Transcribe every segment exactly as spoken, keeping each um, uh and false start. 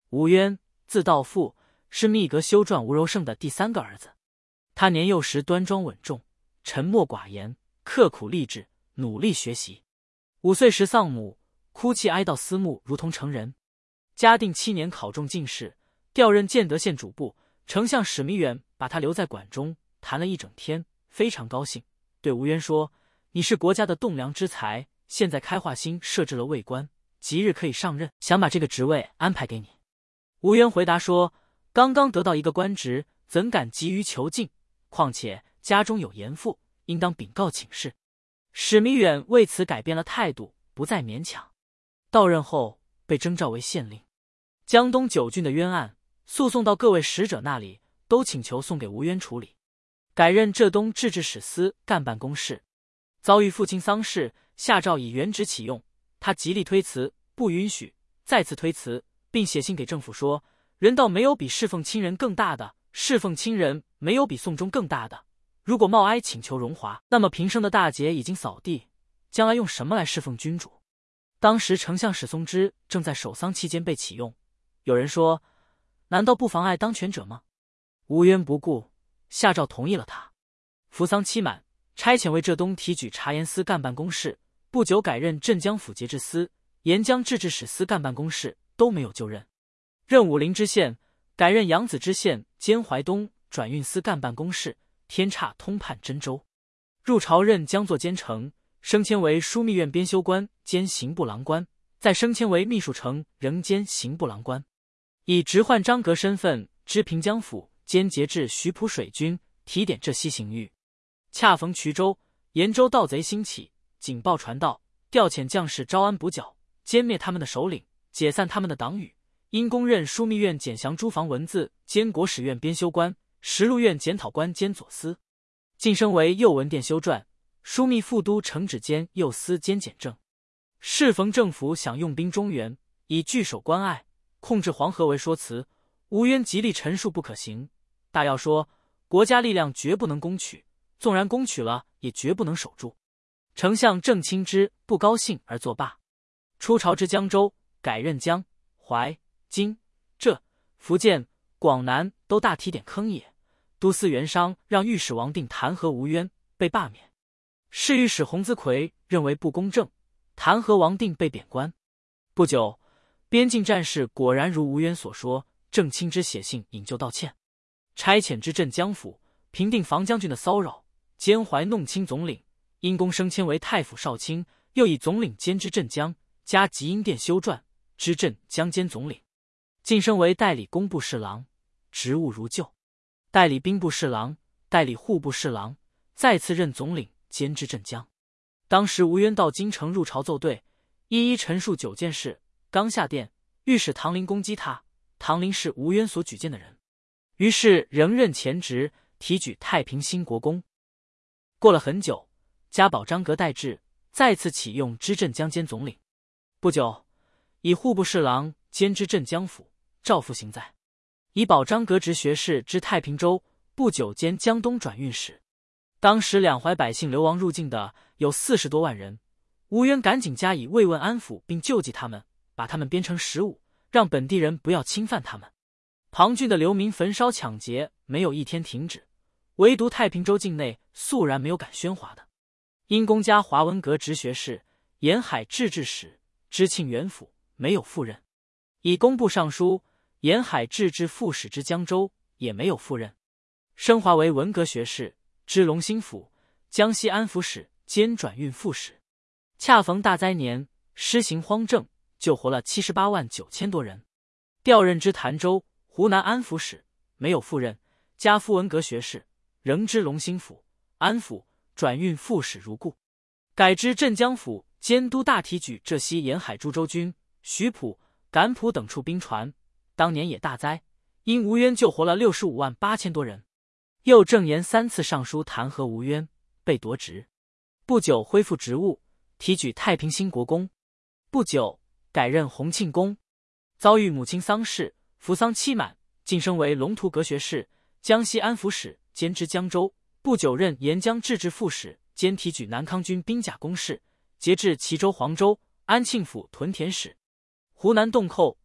吴渊，字道父，是秘阁修撰吴柔圣的第三个儿子。他年幼时端庄稳重，沉默寡言，刻苦励志，努力学习。五岁时丧母，哭泣哀悼思慕，如同成人。嘉定七年考中进士，调任建德县主簿。丞相史弥远把他留在馆中，谈了一整天，非常高兴，对吴渊说：“你是国家的栋梁之才，现在开化新设置了尉官，即日可以上任，想把这个职位安排给你。”吴渊回答说：“刚刚得到一个官职，怎敢急于求进？况且家中有严父，应当禀告请示。”史弥远为此改变了态度，不再勉强。到任后被征召为县令。江东九郡的冤案诉讼到各位使者那里，都请求送给吴渊处理。改任浙东制置使司干办公事。遭遇父亲丧事，下诏以原职启用，他极力推辞，不允许，再次推辞，并写信给政府说：“人道没有比侍奉亲人更大的，侍奉亲人没有比送终更大的。如果冒哀请求荣华，那么平生的大节已经扫地，将来用什么来侍奉君主？”当时丞相史松之正在守丧期间被启用，有人说：“难道不妨碍当权者吗？”吴渊不顾，下诏同意了他。服丧期满，差遣为浙东提举察盐司干办公事，不久改任镇江府节制司、沿江制置使司干办公事，都没有就任。任武陵知县，改任扬子知县兼淮东转运司干办公事，天差通判真州。入朝任江作监丞，升迁为枢密院编修官兼刑部郎官，再升迁为秘书丞，仍兼刑部郎官。以直宦张阁身份知平江府兼节制徐浦水军，提点浙西刑狱。恰逢衢州、延州盗贼兴起，警报传到，调遣将士招安补剿，歼灭他们的首领，解散他们的党羽。因公任枢密院检详诸房文字兼国史院编修官、实录院检讨官兼左司，晋升为右文殿修撰、枢密副都承旨监右司兼检正。适逢政府想用兵中原，以据守关隘，控制黄河为说辞，吴渊极力陈述不可行。大要说，国家力量绝不能攻取，纵然攻取了，也绝不能守住。丞相郑清之不高兴而作罢。出朝至江州，改任江、淮、荆、浙、福建、广南都大提点坑野。都司袁商让御史王定弹劾吴渊，被罢免。侍御史洪资奎认为不公正，弹劾王定，被贬官。不久，边境战事果然如吴渊所说，郑清之写信引咎道歉，差遣至镇江府，平定防将军的骚扰，兼淮弄清总领，因公升迁为太府少卿，又以总领兼知镇江，加集英殿修撰，知镇江兼总领，晋升为代理工部侍郎，职务如旧。代理兵部侍郎、代理户部侍郎，再次任总领兼知镇江。当时吴渊到京城入朝奏对，一一陈述九件事，刚下殿，御史唐林攻击他，唐林是吴渊所举荐的人，于是仍任前职，提举太平兴国公。过了很久，加保张阁代制，再次启用知镇江兼总领。不久，以户部侍郎兼知镇江府，赵复行在。以保张阁职学士知太平州，不久兼江东转运使。当时两淮百姓流亡入境的有四十多万人，吴渊赶紧加以慰问安抚，并救济他们，把他们编成十五，让本地人不要侵犯他们。庞郡的流民焚烧抢劫没有一天停止，唯独太平州境内肃然没有敢喧哗的。因公加华文阁职学士、沿海制置使、知庆元府，没有赴任。以工部尚书、沿海制置副使之江州，也没有赴任。升华为文阁学士，知龙兴府、江西安抚使兼转运副使。恰逢大灾年，施行荒政，救活了七十八万九千多人。调任之潭州、湖南安抚使，没有赴任，加副文阁学士，仍知龙兴府、安抚、转运副使如故。改知镇江府监督大提举浙西沿海诸州军、徐浦、赣浦等处兵船。当年也大灾，因吴渊救活了六十五万八千多人。又正言三次上书弹劾吴渊，被夺职。不久恢复职务，提举太平兴国公。不久改任洪庆公。遭遇母亲丧事，服丧期满，晋升为龙图阁学士、江西安抚使兼知江州。不久任沿江制置副使，兼提举南康军兵甲公事，节制齐州、黄州、安庆府屯田使。湖南洞寇、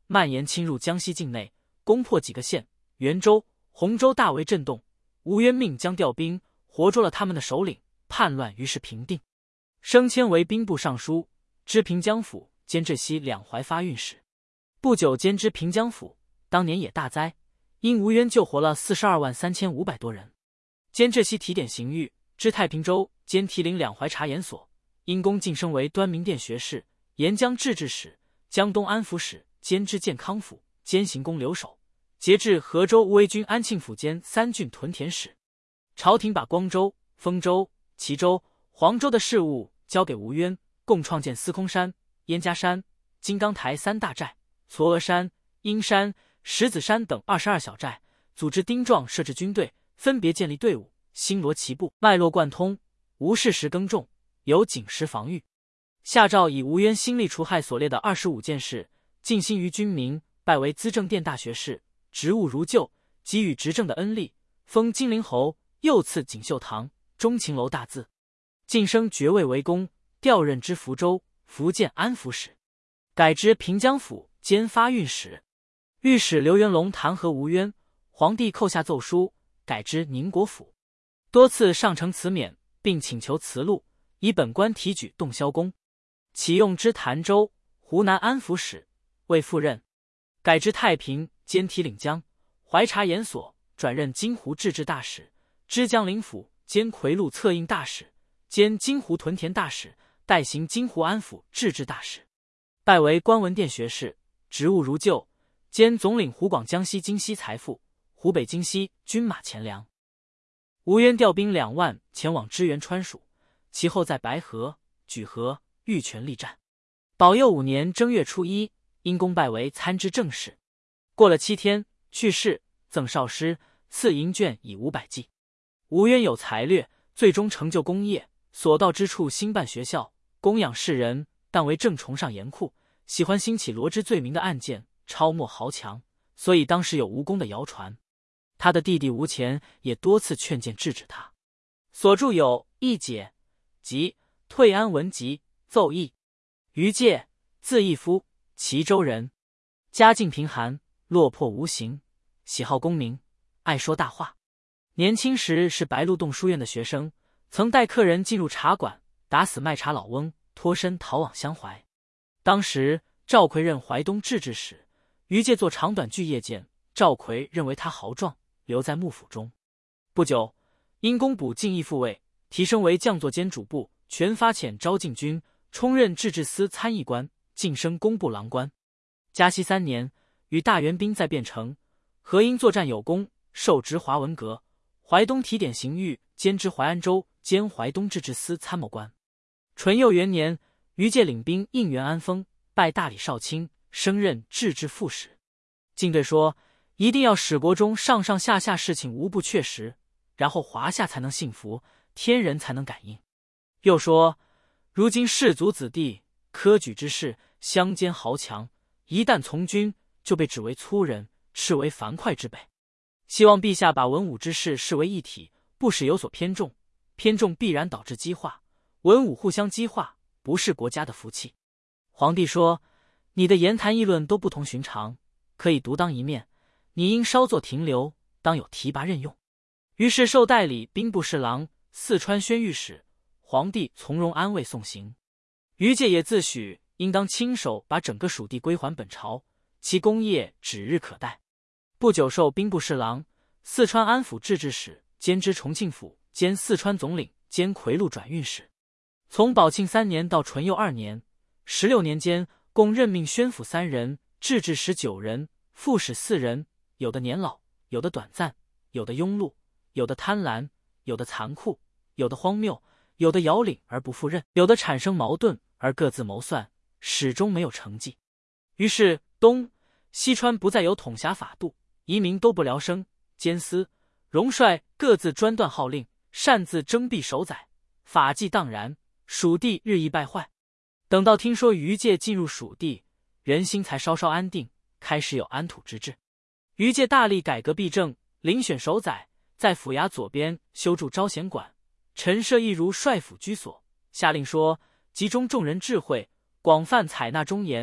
蔓延侵入江西境内，攻破几个县，袁州、洪州大为震动。吴渊命将调兵，活捉了他们的首领，叛乱于是平定，升迁为兵部尚书，知平江府，兼浙西两淮发运使。不久兼知平江府，当年也大灾，因吴渊救活了四十二万三千五百多人。兼浙西提点刑狱，知太平州，兼提领两淮察言所，因功晋升为端明殿学士、沿江制置使、江东安抚使，兼知健康府，兼行宫留守。节至河州乌威军安庆府兼三郡屯田使。朝廷把光州、丰州、齐州、黄州的事务交给吴渊，共创建司空山、燕家山、金刚台三大寨，嵯峨山、阴山、石子山等二十二小寨，组织丁壮，设置军队，分别建立队伍，星罗棋布，脉络贯通，无事时耕种，有紧实防御。下诏以吴渊新力除害所列的二十五件事，尽心于军民，拜为资政殿大学士，职务如旧，给予执政的恩力，封金陵侯，又赐锦绣堂、钟情楼大字，晋升爵位为公，调任知福州、福建安抚使，改知平江府兼发运使。御史刘元龙弹劾吴渊，皇帝扣下奏书，改知宁国府，多次上呈辞免，并请求辞录，以本官提举洞霄公，启用之潭州、湖南安抚使，未赴任，改知太平兼提领江、淮察言所，转任金湖制置大使，知江陵府兼夔禄策应大使，兼金湖屯田大使，代行金湖安抚制置大使，拜为官文殿学士，职务如旧，兼总领湖广江西京西财富、湖北京西军马钱粮。吴渊调兵两万前往支援川蜀，其后在白河、莒河、玉泉力战。保佑五年正月初一，因功拜为参知政事。过了七天，去世，赠少师，赐银卷以五百骑。吴渊有才略，最终成就功业，所到之处兴办学校，供养世人，但为正崇尚严酷，喜欢兴起罗织罪名的案件，超莫豪强，所以当时有无功的谣传。他的弟弟吴乾也多次劝谏制止他。所著有《议解》及《退安文集》奏议。于介，字义夫，齐州人，家境贫寒，落魄无形，喜好功名，爱说大话。年轻时是白鹿洞书院的学生，曾带客人进入茶馆，打死卖茶老翁，脱身逃往襄怀。当时赵逵任淮东制置使，于介做长短剧夜见，赵逵认为他豪壮，留在幕府中。不久，因功补进义副尉，提升为将作监主簿，全发遣招进军，充任制置司参议官，晋升工部郎官。嘉熙三年，与大元兵在汴城，何因作战有功，授职华文阁、淮东提点刑狱，兼知淮安州，兼淮东制置司参谋官。淳佑元年，于介领兵应元安丰，拜大理少卿，升任制置副使。晋对说，一定要使国中上上下下事情无不确实，然后华夏才能幸福，天人才能感应。又说，如今士族子弟科举之士，乡间豪强，一旦从军，就被指为粗人，斥为樊哙之辈。希望陛下把文武之士视为一体，不使有所偏重，偏重必然导致激化，文武互相激化，不是国家的福气。皇帝说，你的言谈议论都不同寻常，可以独当一面，你应稍作停留，当有提拔任用。于是授代理兵部侍郎、四川宣谕使，皇帝从容安慰送行。于介也自诩应当亲手把整个蜀地归还本朝，其功业指日可待。不久授兵部侍郎、四川安抚制置使，兼知重庆府，兼四川总领，兼夔禄转运使。从宝庆三年到淳佑二年，十六年间，共任命宣抚三人，制置使九人，副使四人，有的年老，有的短暂，有的庸碌，有的贪婪，有的残酷，有的荒谬，有的遥领而不赴任，有的产生矛盾而各自谋算，始终没有成绩。于是东西川不再有统辖法度，移民都不聊生，监司、荣帅各自专断号令，擅自征辟守宰，法纪荡然，蜀地日益败坏。等到听说于介进入蜀地，人心才稍稍安定，开始有安土之志。于介大力改革弊政，遴选守宰，在府衙左边修筑招贤馆，陈设一如帅府居所，下令说，集中众人智慧，广泛采纳忠言，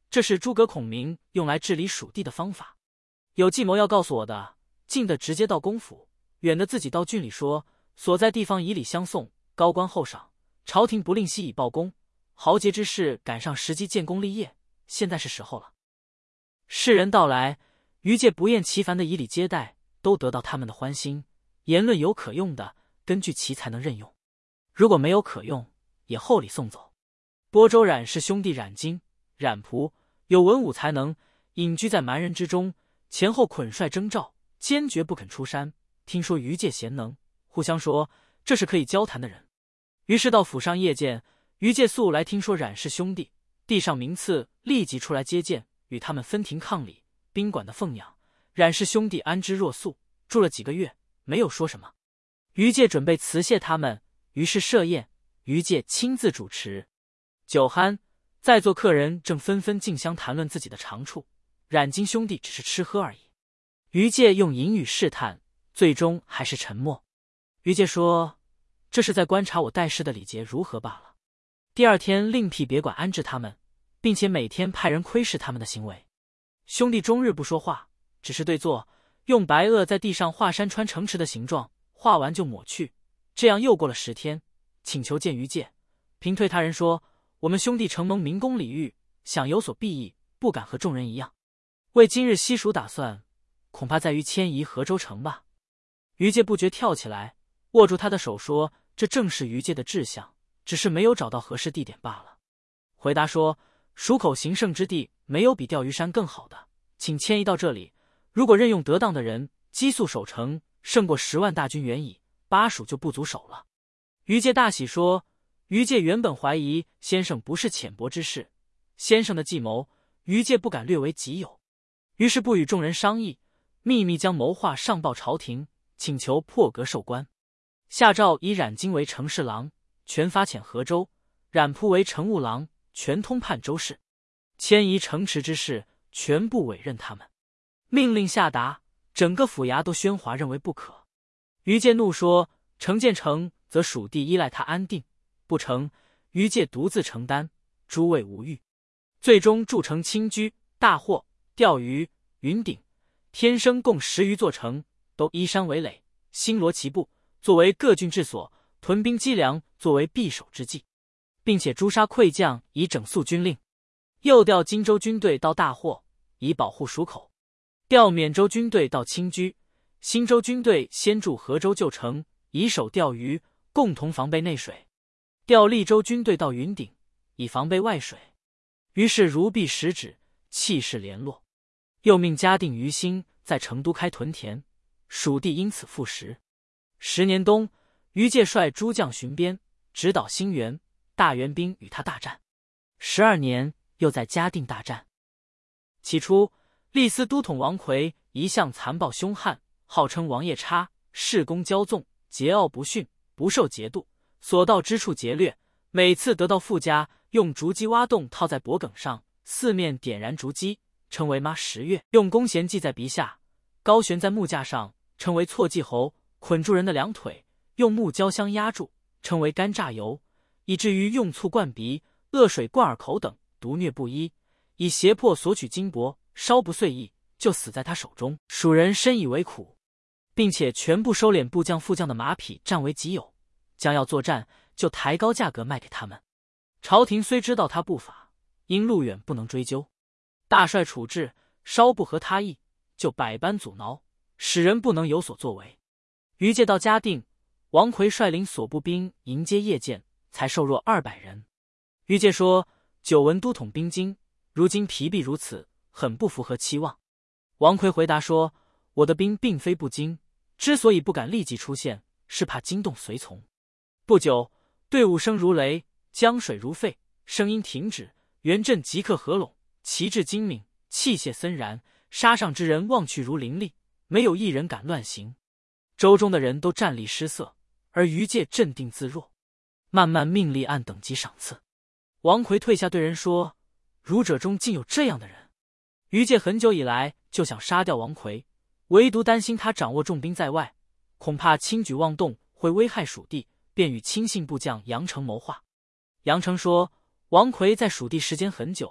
这是诸葛孔明用来治理蜀地的方法。有计谋要告诉我的，近的直接到公府，远的自己到郡里说，所在地方以礼相送，高官厚赏，朝廷不吝惜以报功。豪杰之士赶上时机建功立业，现在是时候了。世人到来，于介不厌其烦的以礼接待，都得到他们的欢心。言论有可用的，根据其才能任用；如果没有可用，也厚礼送走。播州冉氏兄弟冉金、冉仆有文武才能，隐居在蛮人之中，前后捆帅征召，坚决不肯出山。听说于介贤能，互相说这是可以交谈的人。于是到府上谒见。于介素来听说冉氏兄弟，递上名次，立即出来接见，与他们分庭抗礼，宾馆的奉养。冉氏兄弟安之若素，住了几个月，没有说什么。于介准备辞谢他们，于是设宴，于介亲自主持。酒酣，在座客人正纷纷竞相谈论自己的长处，冉金兄弟只是吃喝而已。于介用隐语试探，最终还是沉默。于介说：“这是在观察我待事的礼节如何罢了。”第二天另辟别馆安置他们，并且每天派人窥视他们的行为。兄弟终日不说话，只是对坐，用白垩在地上画山川城池的形状，画完就抹去。这样又过了十天，请求见于介。平退他人说：“我们兄弟承蒙明公礼遇，想有所裨益，不敢和众人一样。为今日西蜀打算，恐怕在于迁移河州城吧。”于介不觉跳起来，握住他的手说：“这正是于介的志向。”只是没有找到合适地点罢了。回答说：“蜀口行胜之地，没有比钓鱼山更好的，请迁移到这里。如果任用得当的人，激速守城，胜过十万大军远矣，巴蜀就不足守了。”于介大喜说：“于介原本怀疑先生不是浅薄之士，先生的计谋，于介不敢略为己有。”于是不与众人商议，秘密将谋划上报朝廷，请求破格授官。下诏以冉金为城侍郎，全发遣河州；冉仆为乘务郎，全通判州事。迁移城池之事，全部委任他们。命令下达，整个府衙都喧哗，认为不可。于介怒说：“成建成，则蜀地依赖他安定；不成，于介独自承担，诸位无虞。”最终筑成清居、大获、钓鱼、云顶、天生共十余座城，都依山为垒，星罗棋布，作为各郡治所。屯兵积粮，作为避守之计，并且诛杀溃将，以整肃军令。又调荆州军队到大获，以保护蜀口；调缅州军队到清居，新州军队先驻河州旧城，以守钓鱼，共同防备内水；调利州军队到云顶，以防备外水。于是如臂使指，气势联络。又命嘉定、于兴在成都开屯田，蜀地因此复实。十年冬，于介率诸将巡边，直捣兴元，大元兵与他大战。十二年，又在嘉定大战。起初，吏司都统王奎一向残暴凶悍，号称王夜叉，恃功骄纵，桀骜不驯，不受节度，所到之处劫掠。每次得到富家，用竹机挖洞套在脖梗上，四面点燃竹机，称为妈十月；用弓弦系在鼻下，高悬在木架上，称为错骑猴；捆住人的两腿，用木胶箱压住，称为干榨油；以至于用醋灌鼻、恶水灌耳口等，毒虐不一，以胁迫索取金帛，稍不遂意，就死在他手中。蜀人深以为苦，并且全部收敛部将副将的马匹占为己有，将要作战，就抬高价格卖给他们。朝廷虽知道他不法，因路远不能追究，大帅处置稍不合他意，就百般阻挠，使人不能有所作为。于介到嘉定，王奎率领所部兵迎接谒见，才瘦弱二百人。于介说：“久闻都统兵精，如今疲弊如此，很不符合期望。”王奎回答说：“我的兵并非不精，之所以不敢立即出现，是怕惊动随从。”不久，队伍声如雷，江水如沸，声音停止，原阵即刻合拢，旗帜精明，器械森然，杀上之人望去如凌厉，没有一人敢乱行。州中的人都战栗失色，而于介镇定自若，慢慢命立按等级赏赐。王奎退下对人说：“儒者中竟有这样的人。”于介很久以来就想杀掉王奎，唯独担心他掌握重兵在外，恐怕轻举妄动会危害蜀地，便与亲信部将杨成谋划。杨成说：“王奎在蜀地时间很久，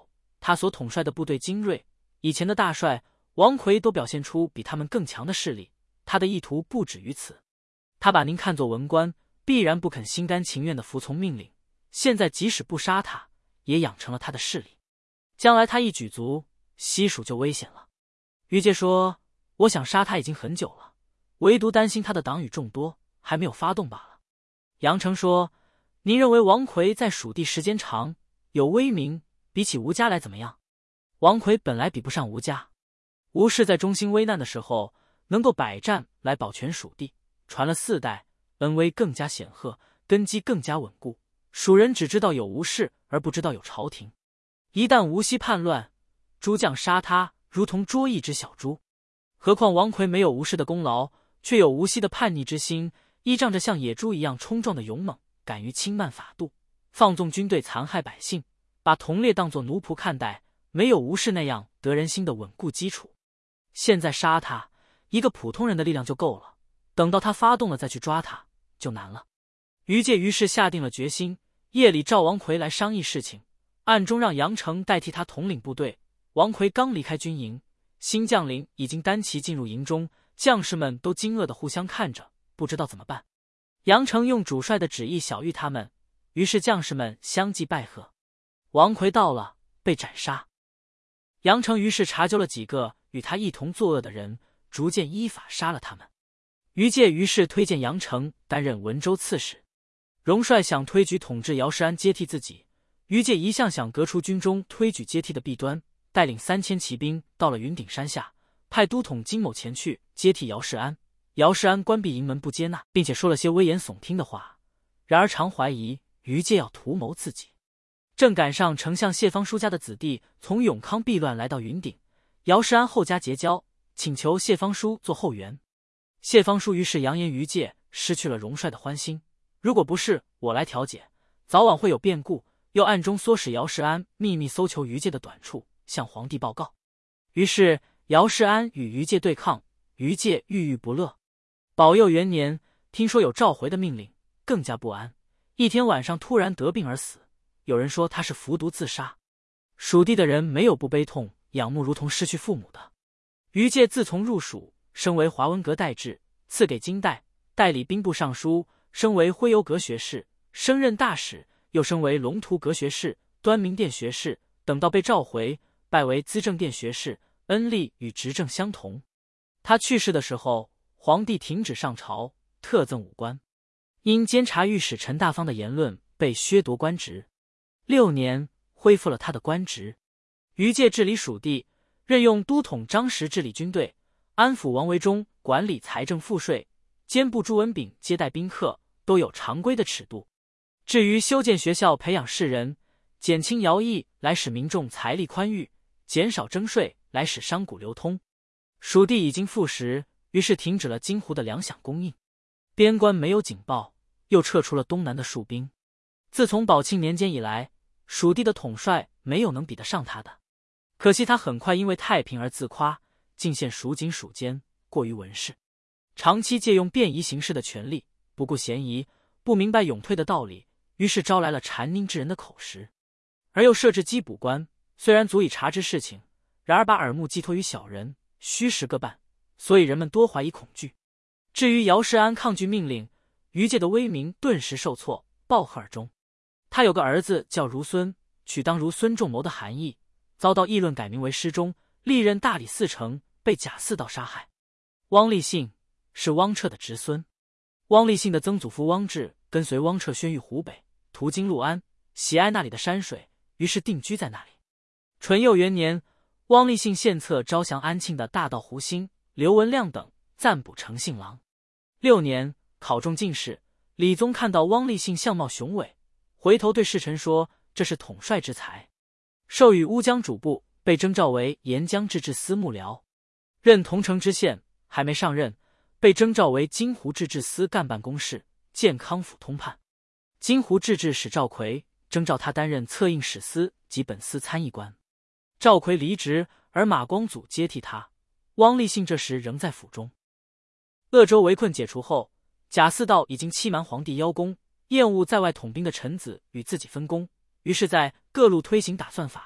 他所统帅的部队精锐，以前的大帅王奎都表现出比他们更强的势力，他的意图不止于此。他把您看作文官，必然不肯心甘情愿地服从命令，现在即使不杀他，也养成了他的势力。将来他一举足，西蜀就危险了。于介说，我想杀他已经很久了，唯独担心他的党羽众多，还没有发动罢了。杨成说，您认为王奎在蜀地时间长，有威名，比起吴家来怎么样？王奎本来比不上吴家，吴氏在中兴危难的时候能够百战来保全蜀地，传了四代，恩威更加显赫，根基更加稳固。蜀人只知道有吴氏，而不知道有朝廷。一旦吴熙叛乱，诸将杀他，如同捉一只小猪。何况王奎没有吴氏的功劳，却有吴熙的叛逆之心，依仗着像野猪一样冲撞的勇猛，敢于轻慢法度，放纵军队残害百姓，把同列当作奴仆看待，没有吴氏那样得人心的稳固基础。现在杀他，一个普通人的力量就够了，等到他发动了再去抓他，就难了。于介于是下定了决心，夜里召王奎来商议事情，暗中让杨成代替他统领部队。王奎刚离开军营，新将领已经单骑进入营中，将士们都惊愕地互相看着，不知道怎么办。杨成用主帅的旨意晓谕他们，于是将士们相继拜贺。王奎到了，被斩杀。杨成于是查究了几个与他一同作恶的人，逐渐依法杀了他们。于介于是推荐杨成担任文州刺史。荣帅想推举统治姚世安接替自己，于介一向想革除军中推举接替的弊端，带领三千骑兵到了云顶山下，派都统金某前去接替姚世安。姚世安关闭营门不接纳，并且说了些危言耸听的话，然而常怀疑于介要图谋自己。正赶上丞相谢方叔家的子弟从永康避乱来到云顶，姚世安后家结交，请求谢方叔做后援。谢方叔于是扬言于介失去了荣帅的欢心，如果不是我来调解，早晚会有变故，又暗中唆使姚世安秘密搜求于介的短处，向皇帝报告。于是姚世安与于介对抗，于介郁郁不乐。保佑元年，听说有召回的命令，更加不安，一天晚上突然得病而死，有人说他是服毒自杀。蜀地的人没有不悲痛仰慕如同失去父母的。于介自从入蜀，升为华文阁代制，赐给金代，代理兵部尚书，升为徽甬阁学士，升任大使，又升为龙图阁学士、端明殿学士，等到被召回，拜为资政殿学士，恩力与执政相同。他去世的时候，皇帝停止上朝，特赠武官。因监察御史陈大方的言论，被削夺官职。六年，恢复了他的官职。于介治理蜀地，任用都统张实治理军队，安抚王维忠管理财政赋税，监部朱文炳接待宾客，都有常规的尺度。至于修建学校培养士人，减轻徭役来使民众财力宽裕，减少征税来使商贾流通。蜀地已经富实，于是停止了金湖的粮饷供应。边关没有警报，又撤出了东南的戍兵。自从宝庆年间以来，蜀地的统帅没有能比得上他的。可惜他很快因为太平而自夸，尽献蜀锦蜀间，过于文士，长期借用便宜行事的权力，不顾嫌疑，不明白勇退的道理，于是招来了禅宁之人的口实。而又设置缉捕官，虽然足以查知事情，然而把耳目寄托于小人，虚实各半，所以人们多怀疑恐惧。至于姚世安抗拒命令，于介的威名顿时受挫，暴喝而终。他有个儿子叫如孙，取当如孙仲谋的含义，遭到议论，改名为师中，历任大理寺丞，被贾似道杀害。汪立信是汪彻的侄孙，汪立信的曾祖父汪志跟随汪彻宣谕湖北，途经六安，喜爱那里的山水，于是定居在那里。淳佑元年，汪立信献策招降安庆的大盗胡兴、刘文亮等，暂补丞相郎。六年，考中进士，李宗看到汪立信相貌雄伟，回头对侍臣说：“这是统帅之才。”授予乌江主簿，被征召为沿江制置司幕僚，任桐城知县，还没上任，被征召为金湖制置司干办公事，建康府通判。金湖制置使赵奎征召他担任策应史司及本司参议官。赵奎离职，而马光祖接替他。汪立信这时仍在府中。鄂州围困解除后，贾似道已经欺瞒皇帝邀功，厌恶在外统兵的臣子与自己分工，于是在各路推行打算法，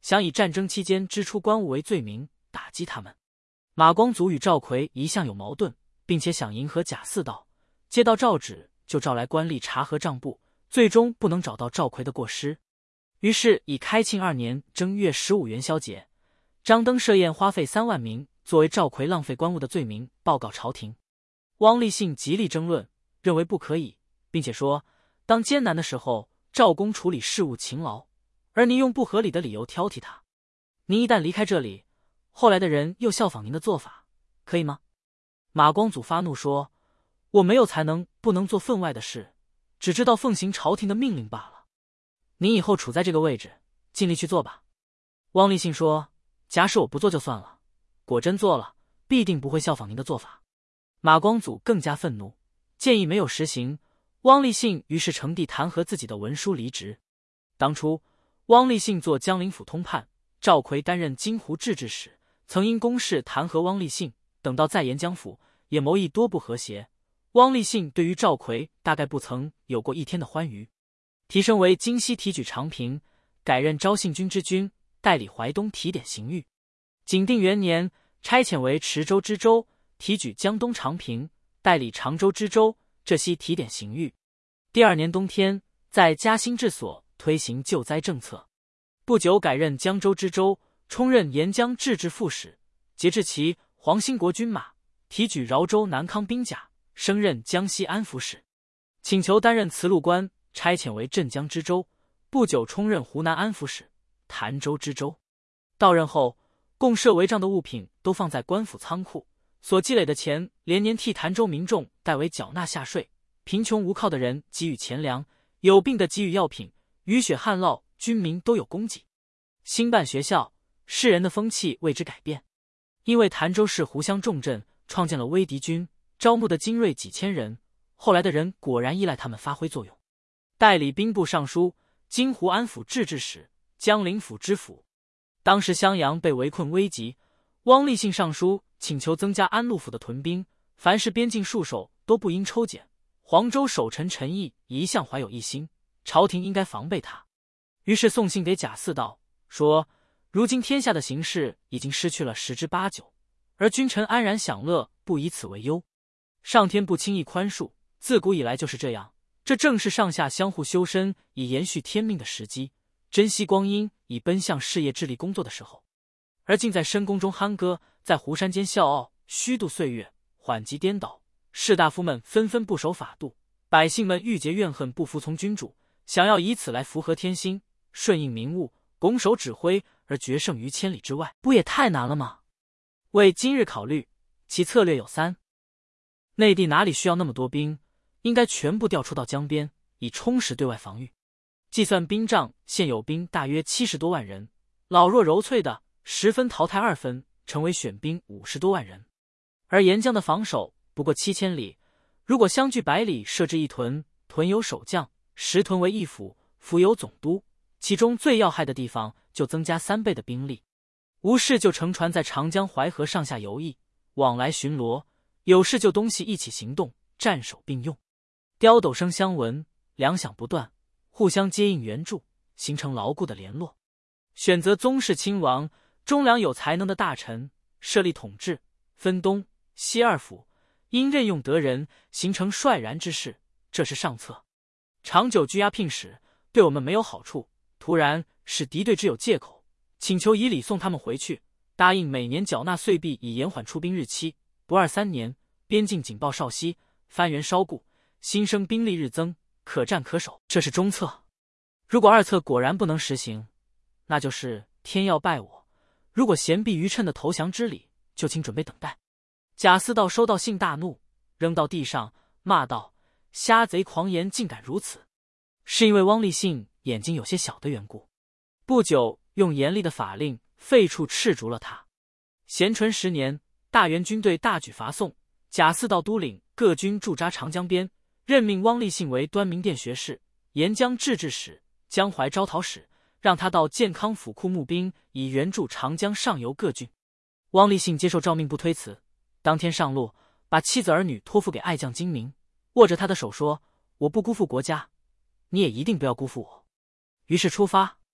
想以战争期间支出官物为罪名打击他们。马光祖与赵逵一向有矛盾，并且想迎合贾似道，接到诏旨就召来官吏查核账簿，最终不能找到赵逵的过失。于是以开庆二年正月十五元宵节，张登设宴花费三万名，作为赵逵浪费官物的罪名报告朝廷。汪立信极力争论，认为不可以，并且说当艰难的时候，赵公处理事务勤劳，而您用不合理的理由挑剔他。您一旦离开这里，后来的人又效仿您的做法，可以吗？马光祖发怒说，我没有才能不能做分外的事，只知道奉行朝廷的命令罢了。您以后处在这个位置，尽力去做吧。汪立信说，假使我不做就算了，果真做了，必定不会效仿您的做法。马光祖更加愤怒，建议没有实行。汪立信于是呈递弹劾自己的文书离职。当初汪立信做江陵府通判，赵逵担任金湖制置使，曾因公事弹劾汪立信，等到在沿江府，也谋议多不和谐。汪立信对于赵逵大概不曾有过一天的欢愉，提升为京西提举长平，改任昭信军之君，代理淮东提点刑狱。景定元年，差遣为池州知州，提举江东长平，代理常州知州，浙西提点刑狱。第二年冬天，在嘉兴治所推行救灾政策，不久改任江州知州，充任沿江制置副使，节制其黄兴国军马，提举饶州南康兵甲，升任江西安抚使，请求担任慈禄官，差遣为镇江知州，不久充任湖南安抚使、潭州知州。到任后，共设违章的物品都放在官府仓库，所积累的钱连年替潭州民众代为缴纳下税，贫穷无靠的人给予钱粮，有病的给予药品，雨雪旱涝，军民都有供给。兴办学校，士人的风气为之改变。因为潭州市湖湘重镇创建了威敌军，招募的精锐几千人，后来的人果然依赖他们发挥作用。代理兵部尚书、金湖安抚制置使、江陵府知府。当时襄阳被围困危急，汪立信上书请求增加安陆府的屯兵，凡是边境戍守都不应抽检。黄州守臣陈毅一向怀有异心，朝廷应该防备他。于是送信给贾似道，说如今天下的形势已经失去了十之八九，而君臣安然享乐，不以此为忧。上天不轻易宽恕，自古以来就是这样，这正是上下相互修身以延续天命的时机，珍惜光阴以奔向事业致力工作的时候。而竟在深宫中酣歌，在湖山间笑傲，虚度岁月，缓急颠倒，士大夫们纷纷不守法度，百姓们郁结怨恨，不服从君主，想要以此来符合天心，顺应民务，拱手指挥而决胜于千里之外，不也太难了吗？为今日考虑，其策略有三：内地哪里需要那么多兵，应该全部调出到江边，以充实对外防御。计算兵账，现有兵大约七十多万人，老弱柔脆的十分淘汰二分，成为选兵五十多万人。而沿江的防守不过七千里，如果相距百里设置一屯，屯有守将，十屯为一府，府有总督，其中最要害的地方就增加三倍的兵力。无事就乘船在长江淮河上下游弋，往来巡逻，有事就东西一起行动，战守并用。刁斗声相闻，粮饷不断，互相接应援助，形成牢固的联络。选择宗室亲王、忠良有才能的大臣，设立统制，分东西二府，因任用得人，形成率然之势，这是上策。长久拘押聘使，对我们没有好处，突然使敌对之有借口，请求以礼送他们回去，答应每年缴纳岁币以延缓出兵日期。不二三年，边境警报哨息，番源稍固，新生兵力日增，可战可守，这是中策。如果二策果然不能实行，那就是天要败我。如果贤必愚趁的投降之礼，就请准备等待。贾似道收到信大怒，扔到地上，骂道：瞎贼狂言，竟敢如此！是因为汪立信眼睛有些小的缘故。不久，用严厉的法令废黜斥逐了他。咸淳十年，大元军队大举伐宋，贾似道督领各军驻扎长江边，任命汪立信为端明殿学士、沿江制置使、江淮招讨使，让他到建康府库募兵，以援助长江上游各郡。汪立信接受诏命不推辞，当天上路，把妻子儿女托付给爱将精明，握着他的手说：我不辜负国家，你也一定不要辜负我。于是出发。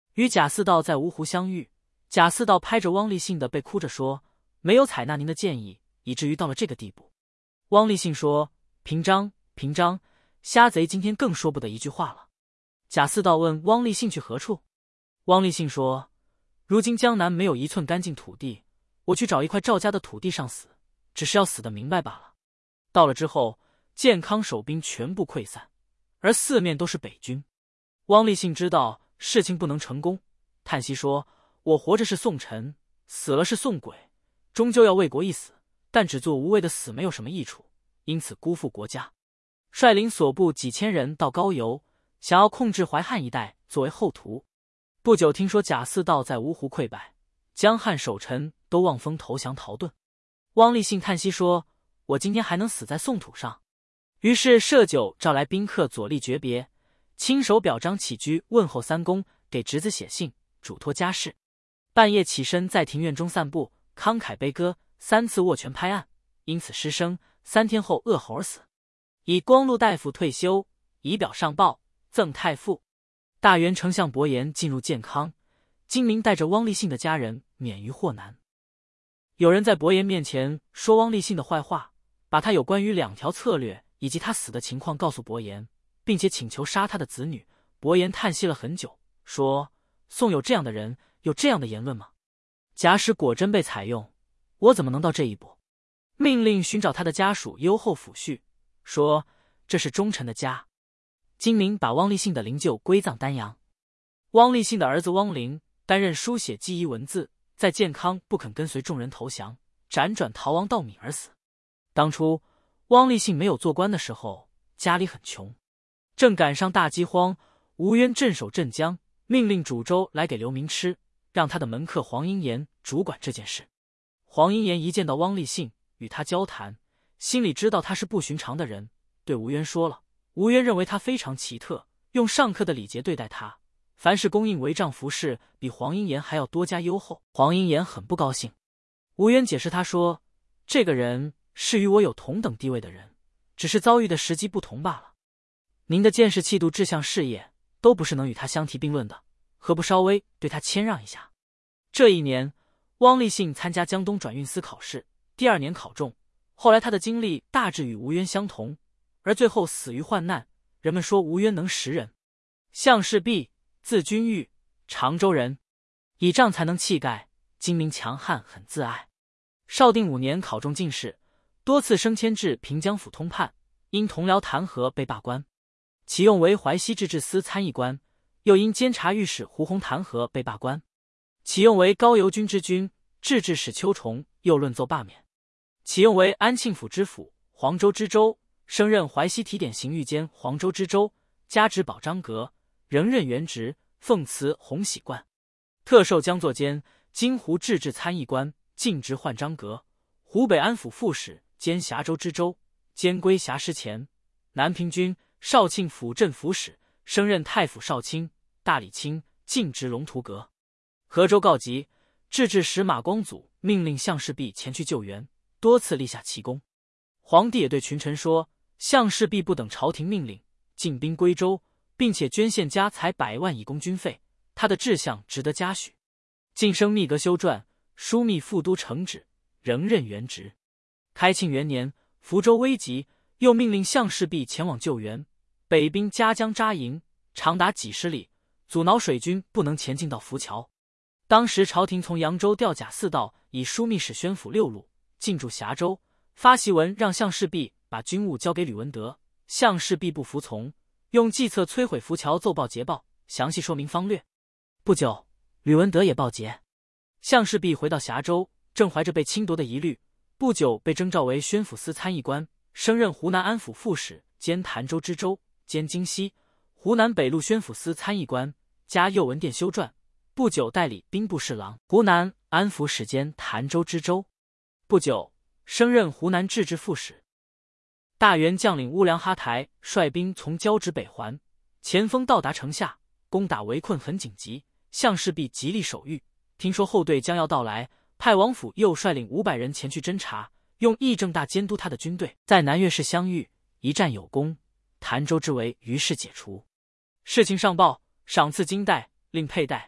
与贾似道在芜湖相遇，贾似道拍着汪立信的背哭着说：“没有采纳您的建议，以至于到了这个地步。”汪立信说：“平章，平章，瞎贼今天更说不得一句话了。”贾似道问汪立信去何处，汪立信说：“如今江南没有一寸干净土地，我去找一块赵家的土地上死，只是要死得明白罢了。到了之后，建康守兵全部溃散，而四面都是北军。”汪立信知道事情不能成功，叹息说：“我活着是宋臣，死了是宋鬼，终究要为国一死，但只做无谓的死没有什么益处，因此辜负国家。”率领所部几千人到高邮，想要控制淮汉一带作为后图。不久听说贾似道在芜湖溃败，江汉守臣都望风投降逃遁。汪立信叹息说：“我今天还能死在宋土上。”于是设酒召来宾客左立诀别，亲手表彰起居，问候三公，给侄子写信嘱托家事。半夜起身在庭院中散步，慷慨悲歌，三次握拳拍案，因此失声，三天后饿猴而死。以光禄大夫退休，以表上报，赠太傅。大元丞相伯颜进入建康，金明带着汪立信的家人免于祸难。有人在伯颜面前说汪立信的坏话，把他有关于两条策略以及他死的情况告诉伯颜，并且请求杀他的子女。伯颜叹息了很久，说：“宋有这样的人，有这样的言论吗？假使果真被采用，我怎么能到这一步？”命令寻找他的家属优厚抚恤，说：“这是忠臣的家。”金明把汪立信的灵柩归葬丹阳。汪立信的儿子汪陵担任书写记忆文字，在建康不肯跟随众人投降，辗转逃亡到闽而死。当初汪立信没有做官的时候，家里很穷，正赶上大饥荒，吴渊镇守镇江，命令煮粥来给刘明吃，让他的门客黄英言主管这件事。黄英言一见到汪立信，与他交谈，心里知道他是不寻常的人，对吴渊说了。吴渊认为他非常奇特，用上客的礼节对待他，凡是供应为帐服饰，比黄英言还要多加优厚。黄英言很不高兴。吴渊解释他说：“这个人是与我有同等地位的人，只是遭遇的时机不同罢了。您的见识、气度、志向、事业都不是能与他相提并论的，何不稍微对他谦让一下？”这一年，汪立信参加江东转运司考试，第二年考中。后来他的经历大致与吴渊相同，而最后死于患难。人们说吴渊能识人。项氏弼，字君玉，常州人，倚仗才能气概，精明强悍，很自爱。绍定五年考中进士，多次升迁至平江府通判，因同僚弹劾被罢官。启用为淮西制置司参议官，又因监察御史胡弘弹劾被罢官。启用为高邮军之军，制置使邱崇又论奏罢免。启用为安庆府知府、黄州知州，升任淮西提点刑狱监黄州知州，加职保章阁，仍任原职，奉辞洪喜冠。特授江作监、金湖制置参议官，进职换章阁，湖北安抚副使兼峡州知州，兼归峡师前。南平军、绍庆府镇抚使，升任太府少卿、大理卿，进职龙图阁。河州告急，制置使马光祖命令项氏弼前去救援，多次立下奇功。皇帝也对群臣说，项氏弼不等朝廷命令，进兵归州，并且捐献家财百万以供军费，他的志向值得嘉许。晋升秘阁修撰，枢密副都承旨，仍任原职。开庆元年，福州危急，又命令项氏弼前往救援，北兵夹江扎营，长达几十里，阻挠水军不能前进到浮桥。当时朝廷从扬州调贾似道以枢密使宣抚六路，进驻峡州，发檄文让项氏弼把军务交给吕文德，项氏弼不服从，用计策摧毁浮桥，奏报捷报，详细说明方略。不久，吕文德也报捷。项氏弼回到峡州，正怀着被侵夺的疑虑，不久被征召为宣抚司参议官，升任湖南安抚副使兼潭州知州，兼京西、湖南北路宣抚司参议官，加右文殿修撰。不久代理兵部侍郎、湖南安抚使兼潭州知州。不久升任湖南制置副使。大元将领乌良哈台率兵从交趾北还，前锋到达城下，攻打围困很紧急，项氏弼极力守御。听说后队将要到来，派王府又率领五百人前去侦察，用议政大监督他的军队，在南岳市相遇，一战有功，潭州之围于是解除。事情上报，赏赐金带，令佩戴，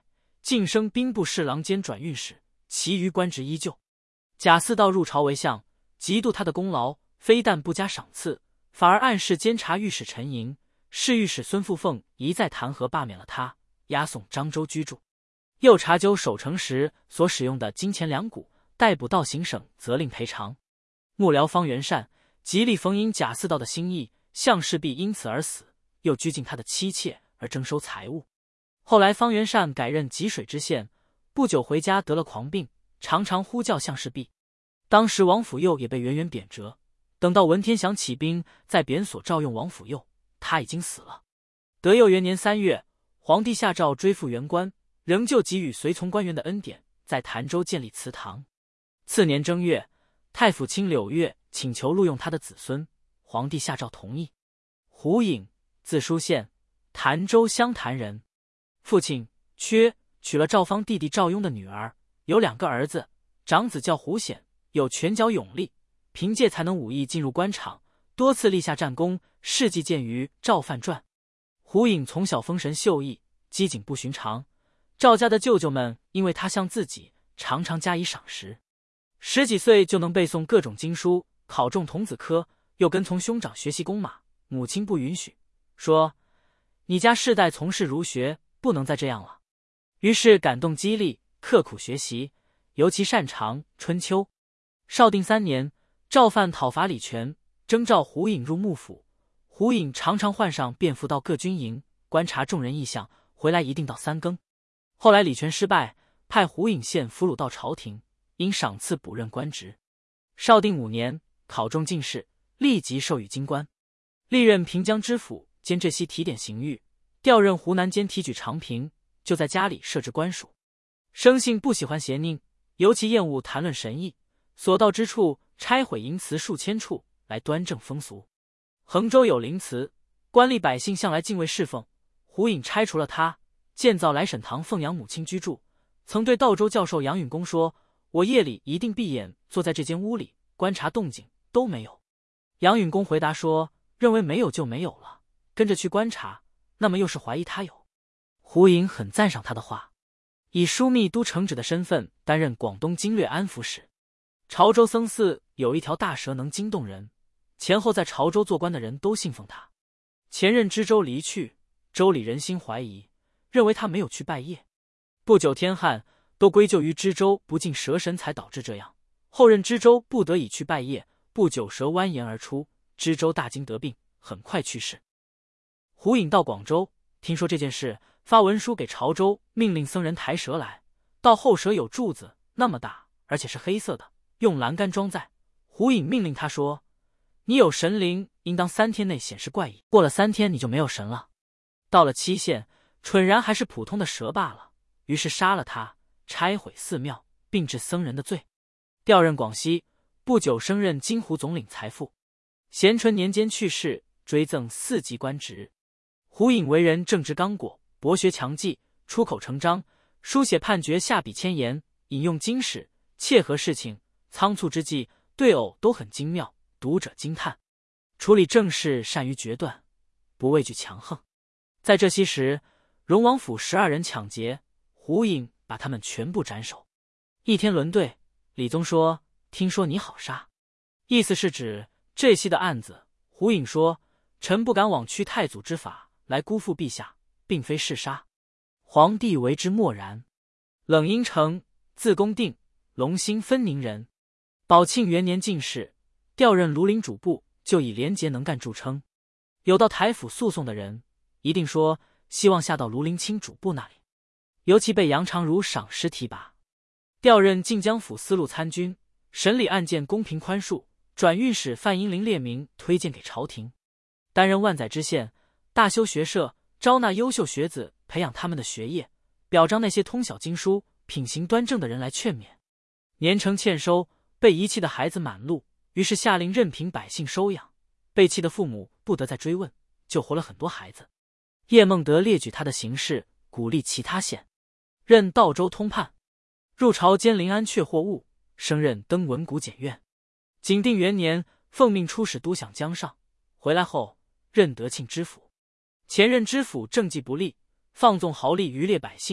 晋升兵部侍郎兼转运使，其余官职依旧。贾似道入朝为相，嫉妒他的功劳，非但不加赏赐，反而暗示监察御史陈寅、侍御史孙富凤一再弹劾罢免了他，押送漳州居住。又查究守城时所使用的金钱两股，逮捕到行省，责令赔偿。幕僚方元善极力逢迎贾似道的心意，项氏璧因此而死，又拘禁他的妻妾而征收财物。后来方元善改任济水知县，不久回家得了狂病，常常呼叫项氏璧。当时王府佑也被远远贬谪，等到文天祥起兵在贬所召用王府佑，他已经死了。德佑元年三月，皇帝下诏追复原官，仍旧给予随从官员的恩典，在潭州建立祠堂。次年正月，太府卿柳月请求录用他的子孙，皇帝下诏同意。胡颖，字书宪，潭州湘潭人，父亲缺娶了赵方弟弟赵雍的女儿，有两个儿子，长子叫胡显，有拳脚勇力，凭借才能武艺进入官场，多次立下战功，事迹见于《赵范传》。胡颖从小风神秀逸，机警不寻常，赵家的舅舅们因为他像自己，常常加以赏识。十几岁就能背诵各种经书，考中童子科，又跟从兄长学习弓马，母亲不允许，说：“你家世代从事儒学，不能再这样了。”于是感动激励，刻苦学习，尤其擅长《春秋》。绍定三年，赵范讨伐李全，征召胡颖入幕府。胡颖常常换上便服到各军营，观察众人意向，回来一定到三更。后来李全失败，派胡颖献俘虏到朝廷，因赏赐补任官职。绍定五年，考中进士，立即授予京官，历任平江知府兼浙西提点刑狱，调任湖南兼提举长平，就在家里设置官署。生性不喜欢邪佞，尤其厌恶谈论神意，所到之处拆毁淫祠数千处，来端正风俗。衡州有灵祠，官吏百姓向来敬畏侍奉，胡颖拆除了他，建造来沈堂奉养母亲居住。曾对道州教授杨允恭说：“我夜里一定闭眼坐在这间屋里观察动静，都没有。”杨允恭回答说：“认为没有就没有了，跟着去观察，那么又是怀疑他有。”胡颖很赞赏他的话，以枢密都承旨的身份担任广东经略安抚使。潮州僧寺有一条大蛇能惊动人，前后在潮州做官的人都信奉他。前任知州离去，州里人心怀疑，认为他没有去拜谒。不久天旱，都归咎于知州不敬蛇神才导致这样。后任知州不得已去拜谒，不久蛇蜿蜒而出，知州大惊得病，很快去世。胡颖到广州，听说这件事，发文书给潮州，命令僧人抬蛇来。到后蛇有柱子那么大，而且是黑色的，用栏杆装载。胡颖命令他说：“你有神灵，应当三天内显示怪异，过了三天你就没有神了。”到了期限，蠢然还是普通的蛇罢了，于是杀了他，拆毁寺庙，并治僧人的罪。调任广西，不久升任金湖总领财富。咸淳年间去世，追赠四级官职。胡颖为人正直刚果，博学强记，出口成章，书写判决下笔千言，引用经史，切合事情，仓促之际，对偶都很精妙，读者惊叹。处理政事善于决断，不畏惧强横。在这期时，荣王府十二人抢劫，胡颖把他们全部斩首。一天轮对，李宗说：“听说你好杀。”意思是指这期的案子。胡颖说：“臣不敢枉屈太祖之法来辜负陛下，并非嗜杀。”皇帝为之默然。冷英成，字公定，龙兴分宁人，宝庆元年进士，调任庐陵主簿，就以廉洁能干著称。有到台府诉讼的人，一定说希望下到庐陵卿主簿那里，尤其被杨长儒赏识提拔。调任晋江府司路参军，审理案件公平宽恕，转运使范英林列名推荐给朝廷。担任万载知县，大修学社，招纳优秀学子，培养他们的学业，表彰那些通晓经书、品行端正的人来劝勉。年成欠收，被遗弃的孩子满路，于是下令任凭百姓收养，被弃的父母不得再追问，救活了很多孩子。叶孟德列举他的行事，鼓励其他县。任道州通判，入朝兼临安阙货物，升任登文谷检院。景定元年，奉命出使都享江上，回来后任德庆知府。前任知府政绩不利，放纵豪吏，渔猎百姓，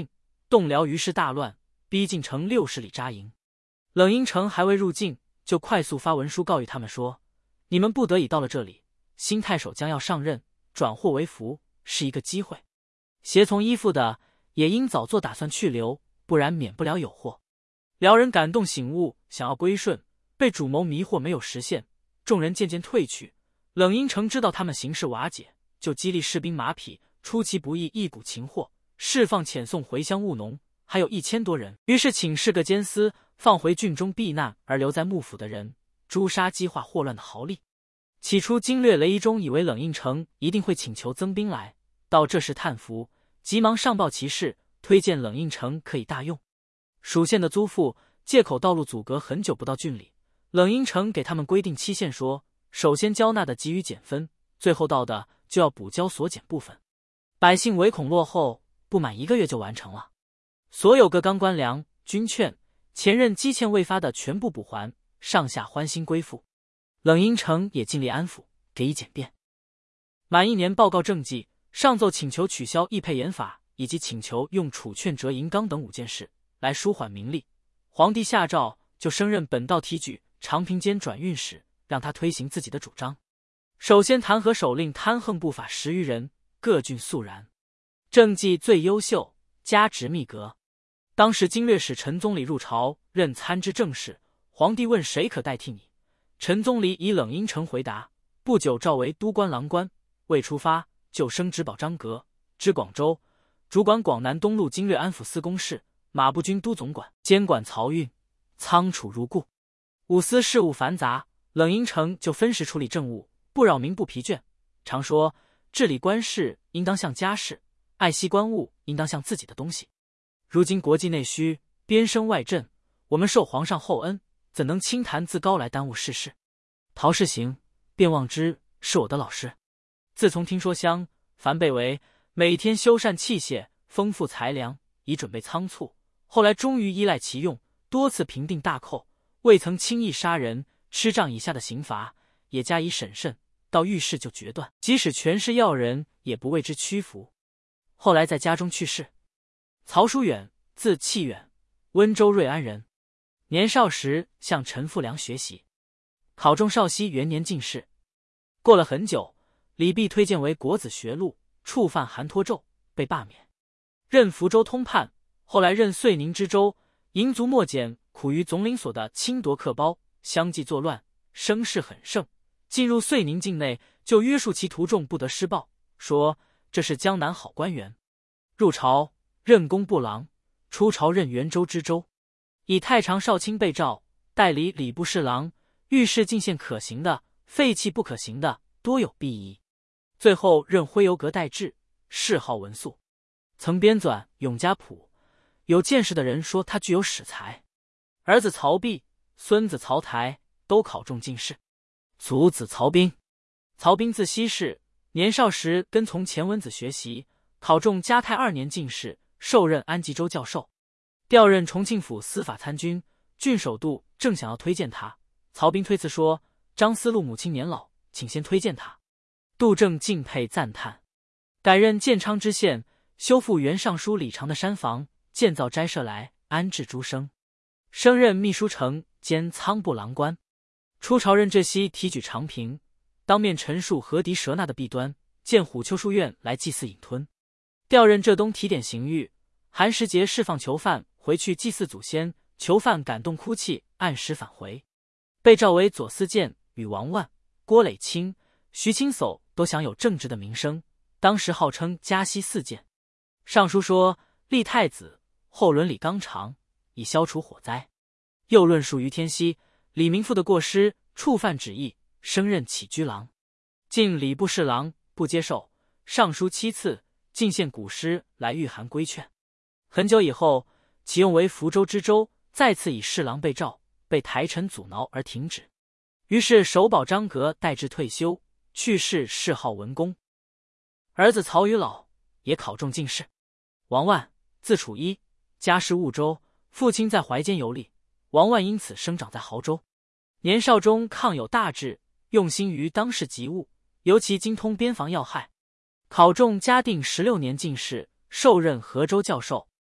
动辽于是大乱，逼近城六十里扎营。冷阴城还未入境，就快速发文书告谕他们说：你们不得已到了这里，新太守将要上任，转祸为福，是一个机会。胁从依附的也应早做打算去留，不然免不了有祸。辽人感动醒悟，想要归顺，被主谋迷惑没有实现，众人渐渐退去。冷阴城知道他们形势瓦解，就激励士兵马匹，出其不意一鼓擒获，释放遣送回乡务农，还有一千多人。于是请士各监司放回郡中避难而留在幕府的人，诛杀激化祸乱的豪吏。起初经略雷一中以为冷阴城一定会请求增兵来，到这时叹服，急忙上报其事，推荐冷阴城可以大用。属县的租户借口道路阻隔，很久不到郡里。冷阴城给他们规定期限，说首先交纳的给予减分，最后到的就要补交所减部分。百姓唯恐落后，不满一个月就完成了。所有各纲官粮、军券、前任积欠未发的全部补还，上下欢欣归附。冷阴城也尽力安抚，给予简便。满一年报告政绩，上奏请求取消役配盐法，以及请求用储券折银纲等五件事来舒缓民力。皇帝下诏，就升任本道提举长平监转运使，让他推行自己的主张。首先弹劾首令贪横不法十余人，各郡肃然。政绩最优秀，加职秘阁。当时经略使陈宗理入朝任参知政事，皇帝问谁可代替你，陈宗理以冷阴城回答。不久召为都官郎官，未出发就升知保张阁，知广州，主管广南东路经略安抚司公事，马步军都总管，监管漕运，仓储如故。五司事务繁杂，冷阴城就分时处理政务，不扰民不疲倦。常说治理官事应当像家事，爱惜官物应当像自己的东西。如今国际内需，边生外震，我们受皇上厚恩，怎能轻谈自高来耽误世事？陶世行、卞望之是我的老师。自从听说乡樊贝为每天修缮器械，丰富财粮，以准备仓促，后来终于依赖其用，多次平定大寇，未曾轻易杀人。吃杖以下的刑罚也加以审慎，到遇事就决断，即使全是要人，也不为之屈服。后来在家中去世。曹叔远，字气远，温州瑞安人。年少时向陈复良学习，考中绍熙元年进士。过了很久，李泌推荐为国子学录，触犯韩托胄，被罢免，任福州通判。后来任遂宁知州，营卒莫简苦于总领所的侵夺客包，相继作乱，声势很盛。进入遂宁境内，就约束其徒众不得施暴，说这是江南好官员。入朝任工部郎，出朝任元州知州，以太常少卿被诏，代理礼部侍郎，遇事进献可行的，废弃不可行的，多有裨益。最后任徽游阁待制，谥号文肃，曾编纂《永嘉谱》，有见识的人说他具有史才。儿子曹弼、孙子曹台都考中进士。祖子曹彬，曹彬字希氏，年少时跟从钱文子学习，考中嘉泰二年进士，受任安吉州教授，调任重庆府司法参军。郡守杜正想要推荐他，曹彬推辞说张思路母亲年老，请先推荐他。杜正敬佩赞叹，改任建昌知县，修复原尚书李长的山房，建造斋舍来安置诸生，升任秘书丞兼仓部郎官。出朝任浙西提举长平，当面陈述何敌佘纳的弊端，见虎丘书院来祭祀隐吞。调任浙东提点刑狱，韩时节释放囚犯回去祭祀祖先，囚犯感动哭泣，按时返回。被召为左司谏，与王万、郭磊清、徐清叟都享有正直的名声，当时号称嘉西四谏。上书说立太子，后伦理纲常，以消除火灾。又论述于天锡、李明富的过失，触犯旨意，升任起居郎。进礼部侍郎，不接受，上书七次，进献古诗来御函规劝。很久以后，启用为福州知州，再次以侍郎被召，被台臣阻挠而停止。于是守保张阁代至退休，去世谥号文公。儿子曹宇老也考中进士。王万，字楚一，家世婺州，父亲在淮间游历，王万因此生长在亳州。年少中抗有大志，用心于当世急务，尤其精通边防要害。考中嘉定十六年进士，受任河州教授。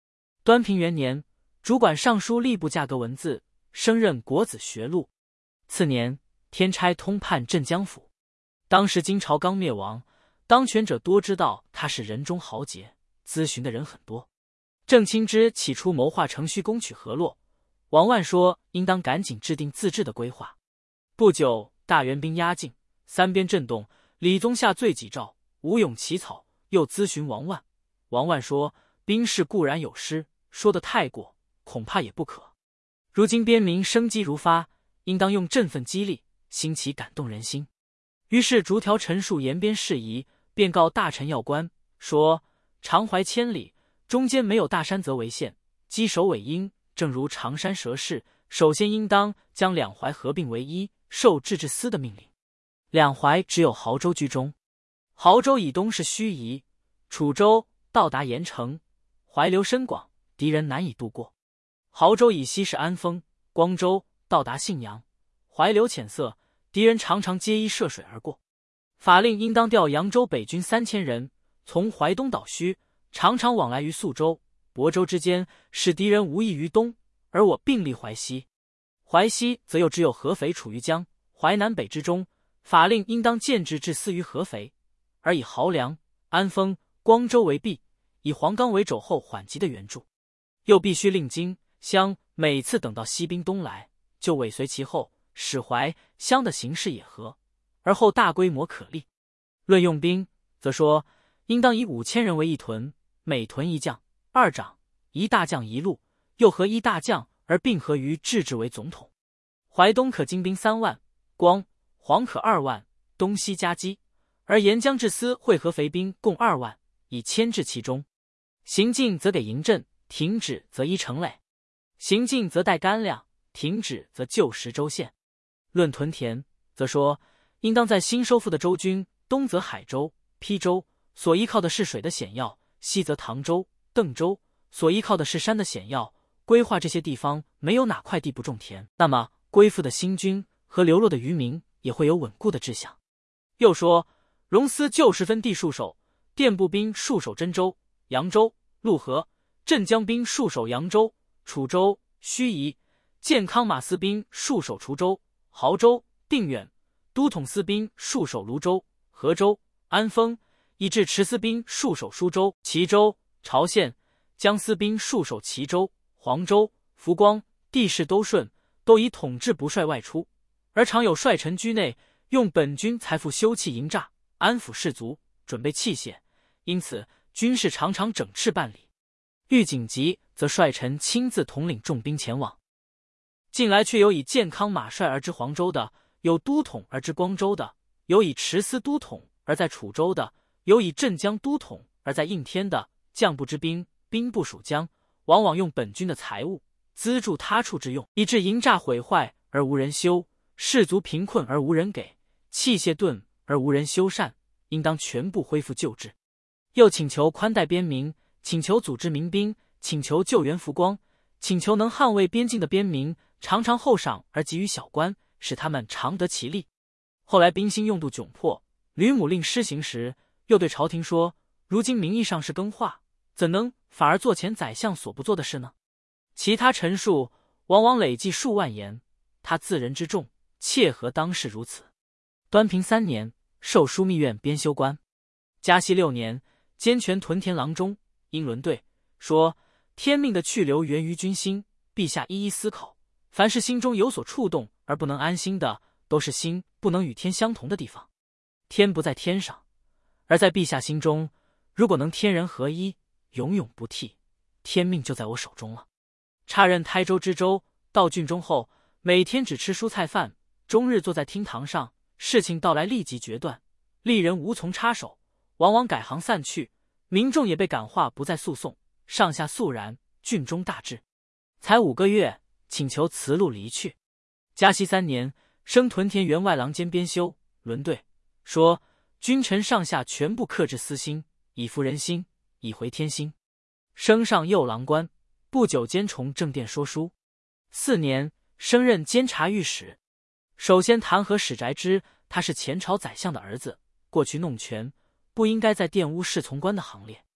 端平元年，主管尚书吏部价格文字，升任国子学录。次年，添差通判镇江府。当时金朝刚灭亡，当权者多知道他是人中豪杰，咨询的人很多。郑钦之起初谋划乘虚攻取河洛，王万说应当赶紧制定自治的规划。不久，大元兵压境，三边震动，李宗下罪己诏，无勇起草，又咨询王万。王万说兵士固然有失，说得太过，恐怕也不可。如今边民生机如发，应当用振奋激励，兴起感动人心。于是逐条陈述延边事宜，便告大臣要官，说长淮千里，中间没有大山则为县，稽首委应正如长山蛇势，首先应当将两淮合并为一，受制置司的命令。两淮只有亳州居中，亳州以东是盱眙，楚州到达盐城，淮流深广，敌人难以渡过。亳州以西是安丰、光州，到达信阳，淮流浅色，敌人常常接衣涉水而过。法令应当调扬州北军三千人，从淮东导盱，常常往来于宿州、亳州之间，使敌人无益于东，而我并立淮西。淮西则又只有合肥处于江淮南北之中，法令应当建制至司于合肥，而以濠梁、安丰、光州为弊，以黄冈为肘后缓急的援助。又必须令荆、襄每次等到西兵东来，就尾随其后，使淮、襄的形势也和，而后大规模可立。论用兵，则说应当以五千人为一屯，每屯一将、二长，一大将一路，又合一大将而并合于制置为总统。淮东可精兵三万，光、黄可二万，东西夹击，而沿江治司会合肥兵共二万，以牵制其中。行进则给营镇，停止则依城垒。行进则带干粮，停止则救石州县。论屯田，则说应当在新收复的州军东则海州、邳州，所依靠的是水的险要；西则唐州、邓州，所依靠的是山的险要。规划这些地方没有哪块地不种田，那么归附的新军和流落的渔民也会有稳固的志向。又说荣司旧时分地戍守，店部兵戍守真州、扬州、陆河，镇江兵戍守扬州、楚州、盱眙，健康马司兵戍守滁州、亳州、定远，都统司兵戍守泸州、河州、安丰，以至池司兵戍守舒州、齐州、朝县，江司兵戍守齐州、黄州、福光，地势都顺，都以统治不率外出，而常有率臣居内，用本军财富修葺营栅，安抚士卒，准备器械，因此军事常常整饬办理。遇紧急，则率臣亲自统领重兵前往。近来却有以健康马帅而知黄州的，有都统而知光州的，有以池司都统而在楚州的，有以镇江都统而在应天的。将不知兵，兵不属将，往往用本军的财物资助他处之用，以致营栅毁坏而无人修，士卒贫困而无人给，器械钝而无人修缮，应当全部恢复旧制。又请求宽待边民，请求组织民兵，请求救援福光，请求能捍卫边境的边民，常常厚赏而给予小官，使他们常得其利。后来兵兴用度窘迫，吕母令施行时，又对朝廷说：如今名义上是更化，怎能反而做前宰相所不做的事呢？其他陈述往往累计数万言，他自人之众，切合当世如此。端平三年，授枢密院编修官。嘉熙六年，兼权屯田郎中，因轮对说：天命的去留源于军心，陛下一一思考，凡是心中有所触动而不能安心的，都是心不能与天相同的地方。天不在天上，而在陛下心中，如果能天人合一，永永不替，天命就在我手中了。插任台州知州，到郡中后，每天只吃蔬菜饭，终日坐在厅堂上，事情到来立即决断，吏人无从插手，往往改行散去，民众也被感化，不再诉讼，上下肃然，郡中大治。才五个月，请求辞路离去。嘉熙三年，升屯田员外郎兼编修，轮对说：君臣上下全部克制私心，以服人心，以回天心。升上右郎官，不久兼从正殿说书。四年，升任监察御史。首先弹劾史宅之，他是前朝宰相的儿子，过去弄权，不应该在玷污侍从官的行列。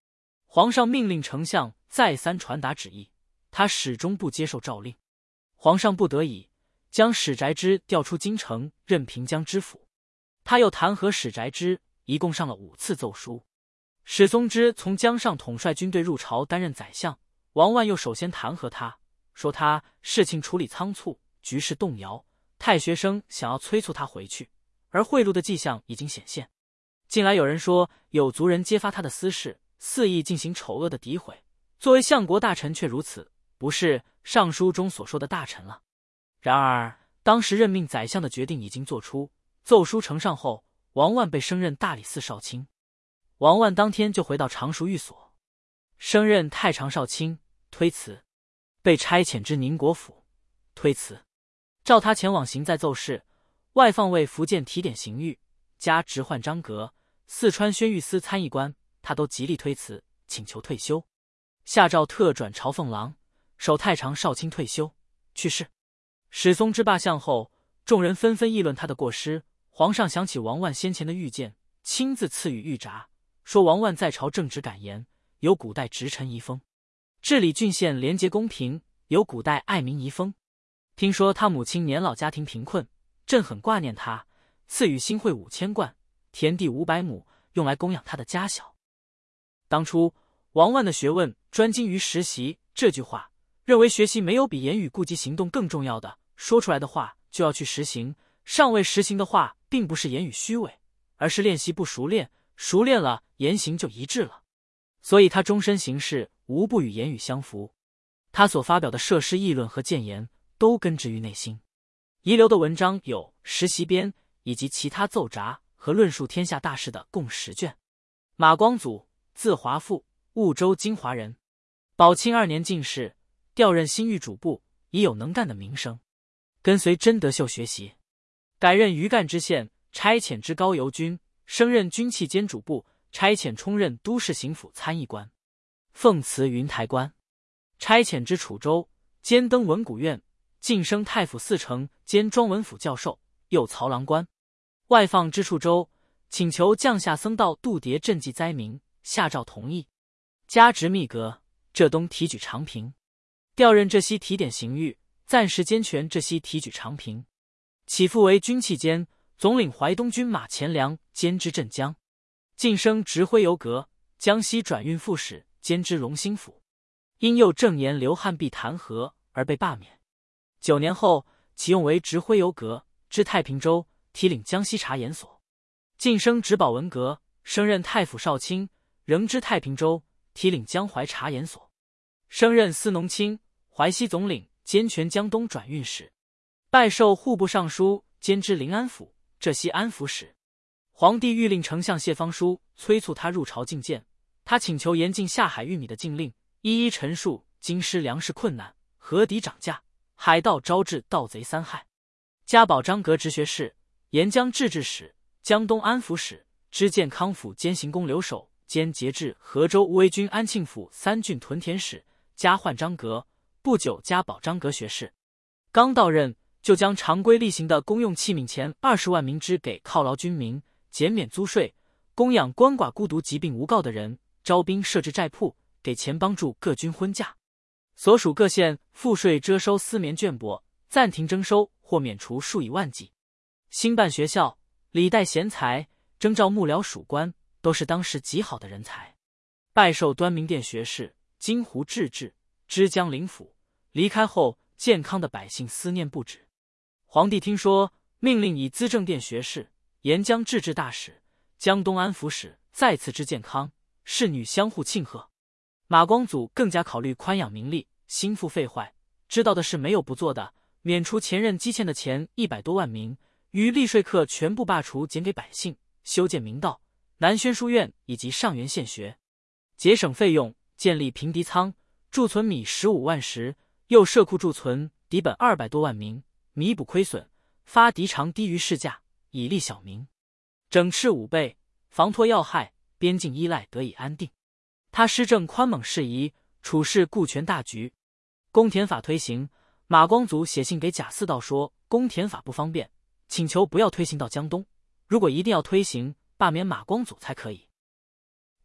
皇上命令丞相再三传达旨意，他始终不接受诏令。皇上不得已，将史宅之调出京城，任平江知府。他又弹劾史宅之，一共上了五次奏书。史松之从江上统帅军队入朝，担任宰相。王万又首先弹劾他，说他事情处理仓促，局势动摇，太学生想要催促他回去，而贿赂的迹象已经显现。近来有人说有族人揭发他的私事，肆意进行丑恶的诋毁，作为相国大臣却如此，不是上书中所说的大臣了。然而当时任命宰相的决定已经做出，奏书呈上后，王万被升任大理寺少卿。王万当天就回到常熟寓所，升任太常少卿，推辞；被差遣至宁国府，推辞；召他前往行在奏事，外放为福建提点刑狱，加直换张阁、四川宣谕司参议官，他都极力推辞，请求退休。下诏特转朝奉郎，守太常少卿退休，去世。史松之罢相后，众人纷纷议论他的过失。皇上想起王万先前的预见，亲自赐予御札，说王万在朝正直敢言，有古代直臣遗风；治理郡县廉洁公平，有古代爱民遗风。听说他母亲年老，家庭贫困，朕很挂念他，赐予新会五千贯，田地五百亩，用来供养他的家小。当初王万的学问专精于实习，这句话认为学习没有比言语顾及行动更重要的，说出来的话就要去实行，尚未实行的话并不是言语虚伪，而是练习不熟练，熟练了言行就一致了。所以他终身行事无不与言语相符，他所发表的设施议论和谏言都根植于内心。遗留的文章有《实习编》以及其他奏札和论述天下大事的共十卷。马光祖，字华富，婺州金华人，宝庆二年进士，调任新御主簿，已有能干的名声。跟随真德秀学习，改任余干知县，差遣至高邮军，升任军器监主簿，差遣充任都市刑府参议官，奉辞云台官，差遣至楚州，兼登文古院，晋升太府四丞兼庄文府教授，又曹郎官。外放之处州，请求降下僧道度牒赈济灾民，下诏同意。加职秘阁，浙东提举长平，调任浙西提点刑狱，暂时兼权浙西提举长平。起复为军器监，总领淮东军马钱粮，兼知镇江。晋升直徽游阁，江西转运副使，兼知隆兴府。因右正言刘汉弼弹劾而被罢免。九年后，启用为直徽游阁，知太平州，提领江西察言所。晋升直保文阁，升任太府少卿，仍知太平州，提领江淮察言所。升任司农卿，淮西总领，兼权江东转运使。拜授户部尚书，兼知临安府、浙西安抚使。皇帝谕令丞相谢方书催促他入朝觐见，他请求严禁下海玉米的禁令，一一陈述京师粮食困难，河底涨价，海盗招致盗贼三害。加保张阁直学士、沿江制置使、江东安抚使，知健康府兼行宫留守，兼节制河州乌威军安庆府三郡屯田使，加换张阁。不久加保张阁学士。刚到任，就将常规例行的公用器皿钱二十万民支给犒劳军民，减免租税，供养鳏寡孤独疾病无告的人，招兵设置寨铺，给钱帮助各军婚嫁。所属各县赋税遮收丝棉绢帛，暂停征收或免除数以万计。兴办学校，礼待贤才，征召幕僚属官，都是当时极好的人才。拜授端明殿学士、金湖制置、知江灵府。离开后，健康的百姓思念不止。皇帝听说，命令以资政殿学士、沿江制置大使、江东安抚使再次知健康，侍女相互庆贺。马光祖更加考虑宽养民力，心腹废坏，知道的事没有不做的，免除前任积欠的钱一百多万名，于利税课全部罢除，减给百姓，修建明道、南宣书院以及上元县学，节省费用，建立平敌仓，贮存米十五万石，又设库贮存敌本二百多万名，弥补亏损，发敌常低于市价，以利小民，整饬武备，防脱要害，边境依赖得以安定。他施政宽猛适宜，处事顾全大局。公田法推行，马光祖写信给贾似道说，公田法不方便，请求不要推行到江东，如果一定要推行，罢免马光祖才可以。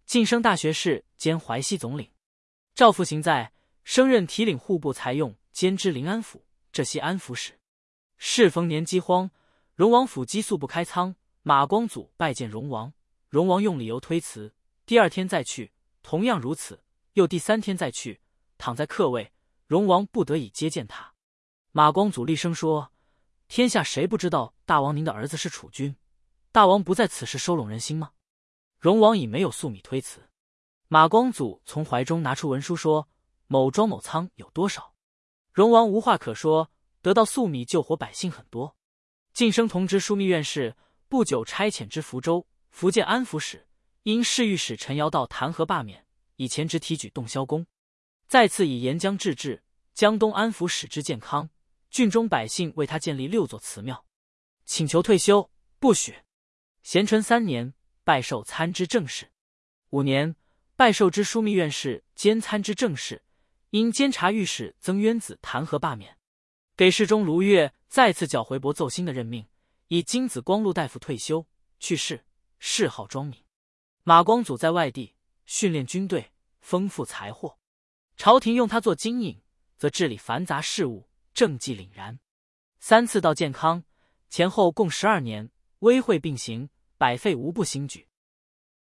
晋升大学士兼淮西总领。赵复行在，升任提领户部财用，兼知临安府、浙西安抚使。适逢年饥荒，荣王府激素不开仓，马光祖拜见荣王，荣王用理由推辞，第二天再去，同样如此，又第三天再去，躺在客位，荣王不得已接见他。马光祖厉声说：“天下谁不知道大王您的儿子是储君？大王不在此时收拢人心吗？”荣王已没有粟米推辞。马光祖从怀中拿出文书说：“某庄某仓有多少？”荣王无话可说，得到粟米救活百姓很多。晋升同知枢密院事，不久差遣至福州，福建安抚使，因侍御史陈尧道弹劾罢免，以前职提举洞霄公。再次以沿江治治，江东安抚使之健康，郡中百姓为他建立六座祠庙，请求退休，不许。咸淳三年，拜授参知政事。五年，拜授之枢密院事兼参知政事，因监察御史曾渊子弹劾罢免。给事中卢岳再次缴回驳奏新的任命，以金子光禄大夫退休，去世，谥号庄敏。马光祖在外地训练军队，丰富财货，朝廷用他做经营，则治理繁杂事务，政绩凛然。三次到建康，前后共十二年，威惠并行，百废无不兴举。